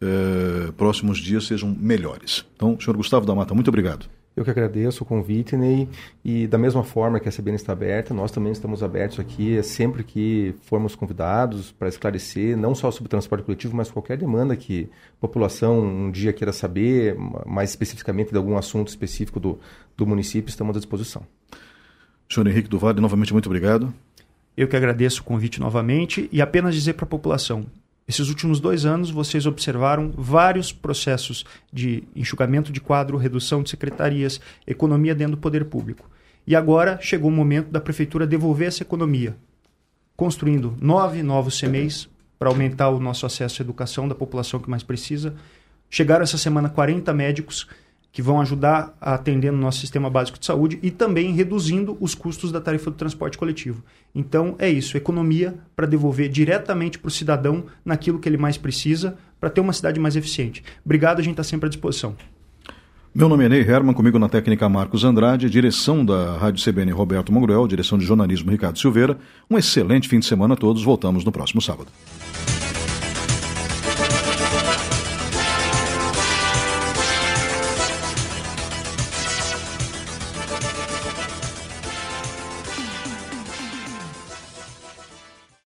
próximos dias sejam melhores. Então, senhor Gustavo da Mata, muito obrigado. Eu que agradeço o convite, Ney, e da mesma forma que a CBN está aberta, nós também estamos abertos aqui sempre que formos convidados para esclarecer, não só sobre o transporte coletivo, mas qualquer demanda que a população um dia queira saber, mais especificamente de algum assunto específico do município, estamos à disposição. Senhor Henrique do Vale, novamente muito obrigado. Eu que agradeço o convite novamente e apenas dizer para a população, esses últimos 2 anos, vocês observaram vários processos de enxugamento de quadro, redução de secretarias, economia dentro do poder público. E agora chegou o momento da Prefeitura devolver essa economia, construindo 9 novos CMEs para aumentar o nosso acesso à educação da população que mais precisa. Chegaram essa semana 40 médicos que vão ajudar a atender no nosso sistema básico de saúde e também reduzindo os custos da tarifa do transporte coletivo. Então, é isso, economia para devolver diretamente para o cidadão naquilo que ele mais precisa para ter uma cidade mais eficiente. Obrigado, a gente está sempre à disposição. Meu nome é Ney Herman, comigo na técnica Marcos Andrade, direção da Rádio CBN Roberto Mongruel, direção de jornalismo Ricardo Silveira. Um excelente fim de semana a todos, voltamos no próximo sábado.